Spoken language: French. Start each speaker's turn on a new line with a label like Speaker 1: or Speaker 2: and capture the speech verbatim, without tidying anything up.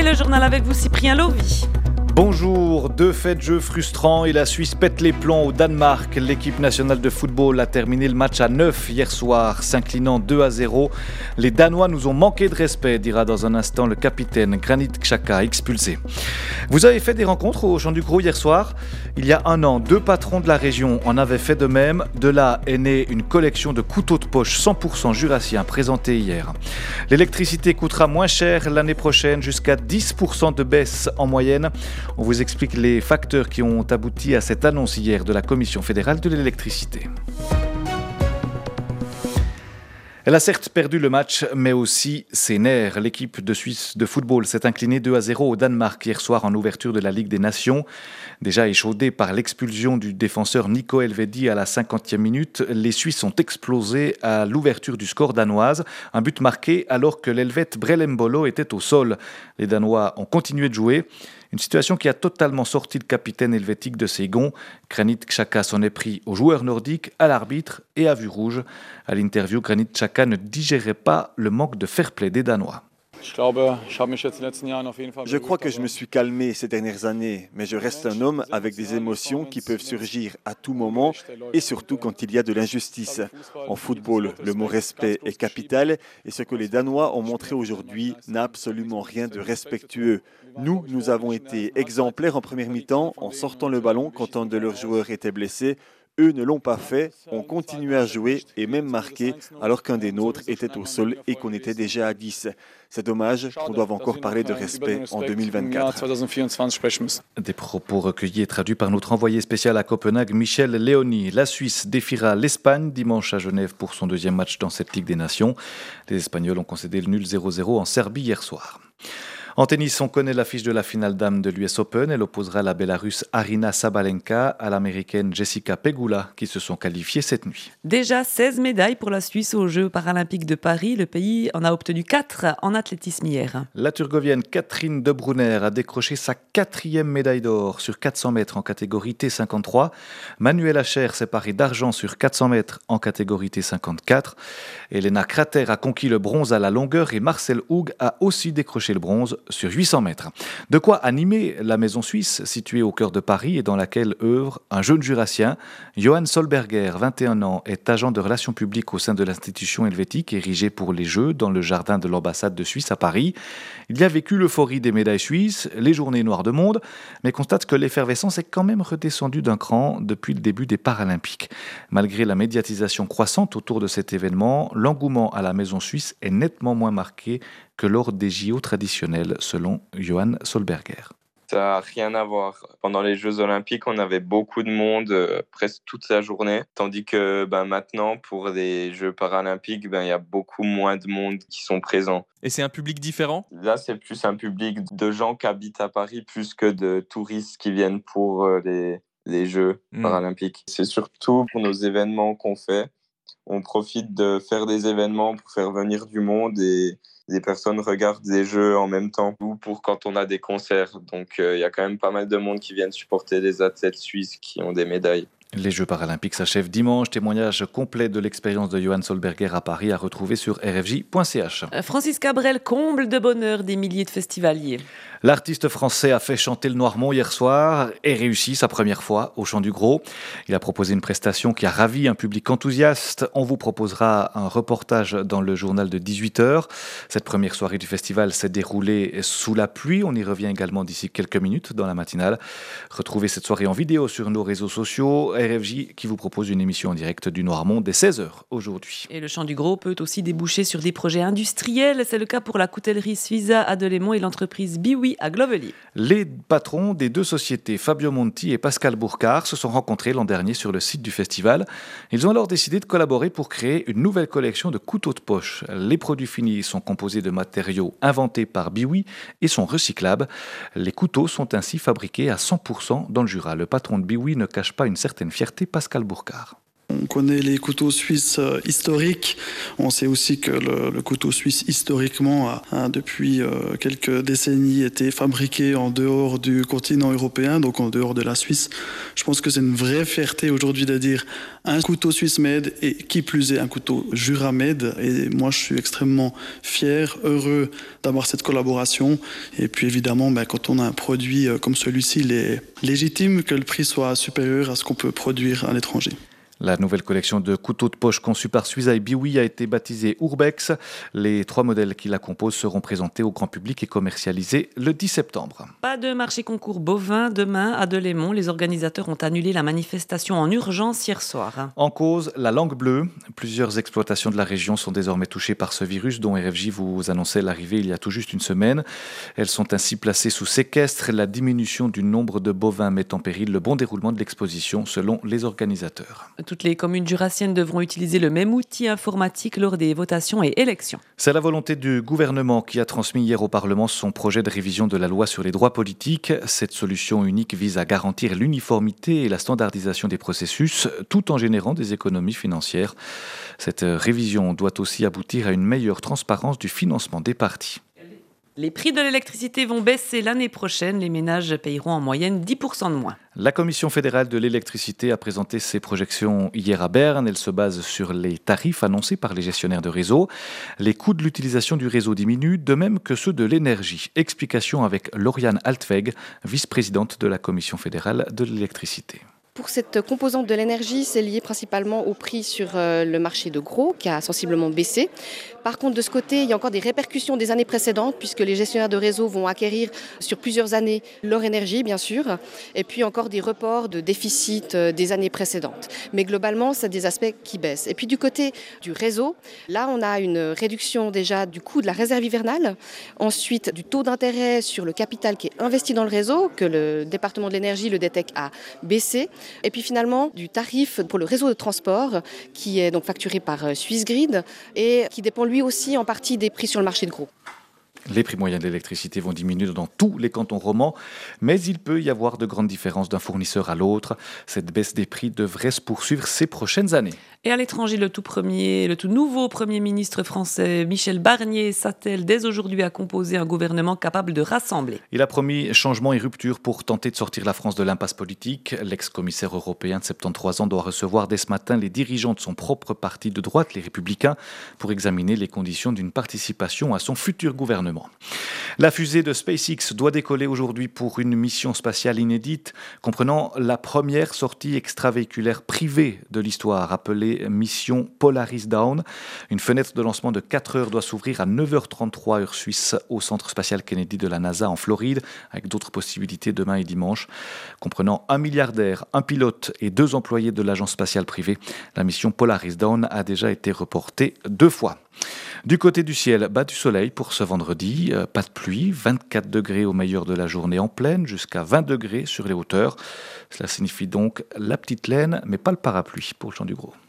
Speaker 1: le journal avec vous, Cyprien Lovy.
Speaker 2: Bonjour, deux faits de jeu frustrants et la Suisse pète les plombs au Danemark. L'équipe nationale de football a terminé le match à neuf hier soir, s'inclinant deux à zéro. Les Danois nous ont manqué de respect, dira dans un instant le capitaine Granit Xhaka, expulsé. Vous avez fait des rencontres au Champ du Gros hier soir. Il y a un an, deux patrons de la région en avaient fait de même. De là est née une collection de couteaux de poche cent pour cent jurassiens présentée hier. L'électricité coûtera moins cher l'année prochaine, jusqu'à dix pour cent de baisse en moyenne. On vous explique les facteurs qui ont abouti à cette annonce hier de la Commission fédérale de l'électricité. Elle a certes perdu le match, mais aussi ses nerfs. L'équipe de Suisse de football s'est inclinée deux à zéro au Danemark hier soir en ouverture de la Ligue des Nations. Déjà échaudés par l'expulsion du défenseur Nico Elvedi à la cinquantième minute, les Suisses ont explosé à l'ouverture du score danoise. Un but marqué alors que l'Helvète Brelembolo était au sol. Les Danois ont continué de jouer. Une situation qui a totalement sorti le capitaine helvétique de ses gonds. Granit Xhaka s'en est pris aux joueurs nordiques, à l'arbitre et à vue rouge. À l'interview, Granit Xhaka ne digérait pas le manque de fair-play des Danois.
Speaker 3: Je crois que je me suis calmé ces dernières années, mais je reste un homme avec des émotions qui peuvent surgir à tout moment et surtout quand il y a de l'injustice. En football, le mot respect est capital et ce que les Danois ont montré aujourd'hui n'a absolument rien de respectueux. Nous, nous avons été exemplaires en première mi-temps en sortant le ballon quand un de leurs joueurs était blessé. Eux ne l'ont pas fait, ont continué à jouer et même marqué alors qu'un des nôtres était au sol et qu'on était déjà à dix. C'est dommage qu'on doive encore parler de respect en deux mille vingt-quatre.
Speaker 2: Des propos recueillis et traduits par notre envoyé spécial à Copenhague, Michel Léoni. La Suisse défiera l'Espagne dimanche à Genève pour son deuxième match dans cette Ligue des Nations. Les Espagnols ont concédé le nul zéro zéro en Serbie hier soir. En tennis, on connaît l'affiche de la finale dame de l'U S Open. Elle opposera la Bélarusse Arina Sabalenka à l'Américaine Jessica Pegula, qui se sont qualifiées cette nuit.
Speaker 1: Déjà seize médailles pour la Suisse aux Jeux paralympiques de Paris. Le pays en a obtenu quatre en athlétisme hier.
Speaker 2: La Turgovienne Catherine De Brunner a décroché sa quatrième médaille d'or sur quatre cents mètres en catégorie T cinquante-trois. Manuel Acher s'est paré d'argent sur quatre cents mètres en catégorie T cinquante-quatre. Elena Krater a conquis le bronze à la longueur et Marcel Houg a aussi décroché le bronze sur huit cents mètres. De quoi animer la maison suisse située au cœur de Paris et dans laquelle œuvre un jeune jurassien. Johan Solberger, vingt et un ans, est agent de relations publiques au sein de l'institution helvétique érigée pour les Jeux dans le jardin de l'ambassade de Suisse à Paris. Il y a vécu l'euphorie des médailles suisses, les journées noires de monde, mais constate que l'effervescence est quand même redescendue d'un cran depuis le début des Paralympiques. Malgré la médiatisation croissante autour de cet événement, l'engouement à la maison suisse est nettement moins marqué que lors des J O traditionnels, selon Johan Solberger.
Speaker 4: Ça n'a rien à voir. Pendant les Jeux Olympiques, on avait beaucoup de monde, euh, presque toute la journée. Tandis que ben, maintenant, pour les Jeux Paralympiques, ben, y a beaucoup moins de monde qui sont présents.
Speaker 5: Et c'est un public différent ?
Speaker 4: Là, c'est plus un public de gens qui habitent à Paris, plus que de touristes qui viennent pour euh, les, les Jeux mmh. Paralympiques. C'est surtout pour nos événements qu'on fait. On profite de faire des événements pour faire venir du monde et des personnes regardent des jeux en même temps ou pour quand on a des concerts. Donc il euh, y a quand même pas mal de monde qui viennent supporter les athlètes suisses qui ont des médailles.
Speaker 2: Les Jeux paralympiques s'achèvent dimanche. Témoignage complet de l'expérience de Johan Solberger à Paris à retrouver sur r f j point c h.
Speaker 1: Francis Cabrel comble de bonheur des milliers de festivaliers.
Speaker 2: L'artiste français a fait chanter le Noirmont hier soir et réussi sa première fois au Chant du Gros. Il a proposé une prestation qui a ravi un public enthousiaste. On vous proposera un reportage dans le journal de dix-huit heures. Cette première soirée du festival s'est déroulée sous la pluie. On y revient également d'ici quelques minutes dans la matinale. Retrouvez cette soirée en vidéo sur nos réseaux sociaux. R F J qui vous propose une émission en direct du Noirmont dès seize heures aujourd'hui.
Speaker 1: Et le Chant du Gros peut aussi déboucher sur des projets industriels. C'est le cas pour la coutellerie Suiza à Delémont et l'entreprise Biwi à Glovely.
Speaker 2: Les patrons des deux sociétés, Fabio Monti et Pascal Bourcard, se sont rencontrés l'an dernier sur le site du festival. Ils ont alors décidé de collaborer pour créer une nouvelle collection de couteaux de poche. Les produits finis sont composés de matériaux inventés par Biwi et sont recyclables. Les couteaux sont ainsi fabriqués à cent pour cent dans le Jura. Le patron de Biwi ne cache pas une certaine fierté, Pascal Bourcard.
Speaker 5: on connaît les couteaux suisses historiques. On sait aussi que le, le couteau suisse, historiquement, a, a depuis euh, quelques décennies été fabriqué en dehors du continent européen, donc en dehors de la Suisse. Je pense que c'est une vraie fierté aujourd'hui de dire un couteau suisse made et qui plus est un couteau Jura made. Et moi, je suis extrêmement fier, heureux d'avoir cette collaboration. Et puis évidemment, ben, quand on a un produit comme celui-ci, il est légitime que le prix soit supérieur à ce qu'on peut produire à l'étranger.
Speaker 2: La nouvelle collection de couteaux de poche conçue par Suiza et Biwi a été baptisée Urbex. Les trois modèles qui la composent seront présentés au grand public et commercialisés le dix septembre.
Speaker 1: Pas de marché concours bovin demain à Delémont. Les organisateurs ont annulé la manifestation en urgence hier soir.
Speaker 2: En cause, la langue bleue. Plusieurs exploitations de la région sont désormais touchées par ce virus dont R F J vous annonçait l'arrivée il y a tout juste une semaine. Elles sont ainsi placées sous séquestre. La diminution du nombre de bovins met en péril le bon déroulement de l'exposition selon les organisateurs.
Speaker 1: Toutes les communes jurassiennes devront utiliser le même outil informatique lors des votations et élections.
Speaker 2: C'est la volonté du gouvernement qui a transmis hier au Parlement son projet de révision de la loi sur les droits politiques. Cette solution unique vise à garantir l'uniformité et la standardisation des processus, tout en générant des économies financières. Cette révision doit aussi aboutir à une meilleure transparence du financement des partis.
Speaker 1: Les prix de l'électricité vont baisser l'année prochaine. Les ménages payeront en moyenne dix pour cent de moins.
Speaker 2: La Commission fédérale de l'électricité a présenté ses projections hier à Berne. Elle se base sur les tarifs annoncés par les gestionnaires de réseau. Les coûts de l'utilisation du réseau diminuent, de même que ceux de l'énergie. Explication avec Lauriane Altweg, vice-présidente de la Commission fédérale de l'électricité.
Speaker 6: Pour cette composante de l'énergie, c'est lié principalement au prix sur le marché de gros qui a sensiblement baissé. Par contre, de ce côté, il y a encore des répercussions des années précédentes puisque les gestionnaires de réseau vont acquérir sur plusieurs années leur énergie, bien sûr, et puis encore des reports de déficit des années précédentes. Mais globalement, c'est des aspects qui baissent. Et puis du côté du réseau, là, on a une réduction déjà du coût de la réserve hivernale, ensuite du taux d'intérêt sur le capital qui est investi dans le réseau, que le département de l'énergie, le D T E C, a baissé. Et puis finalement, du tarif pour le réseau de transport qui est donc facturé par Swissgrid et qui dépend lui aussi en partie des prix sur le marché de gros.
Speaker 2: Les prix moyens de l'électricité vont diminuer dans tous les cantons romans, mais il peut y avoir de grandes différences d'un fournisseur à l'autre. Cette baisse des prix devrait se poursuivre ces prochaines années.
Speaker 1: Et à l'étranger, le tout premier, le tout nouveau Premier ministre français Michel Barnier s'attelle dès aujourd'hui à composer un gouvernement capable de rassembler.
Speaker 2: Il a promis changement et rupture pour tenter de sortir la France de l'impasse politique. L'ex-commissaire européen de soixante-treize ans doit recevoir dès ce matin les dirigeants de son propre parti de droite, les Républicains, pour examiner les conditions d'une participation à son futur gouvernement. La fusée de SpaceX doit décoller aujourd'hui pour une mission spatiale inédite, comprenant la première sortie extravéhiculaire privée de l'histoire, appelée mission Polaris Dawn. Une fenêtre de lancement de quatre heures doit s'ouvrir à neuf heures trente-trois heure suisse au centre spatial Kennedy de la NASA en Floride, avec d'autres possibilités demain et dimanche. Comprenant un milliardaire, un pilote et deux employés de l'agence spatiale privée, la mission Polaris Dawn a déjà été reportée deux fois. Du côté du ciel, bas du soleil pour ce vendredi, euh, pas de pluie, vingt-quatre degrés au meilleur de la journée en plaine, jusqu'à vingt degrés sur les hauteurs. Cela signifie donc la petite laine, mais pas le parapluie pour Jean Dugros.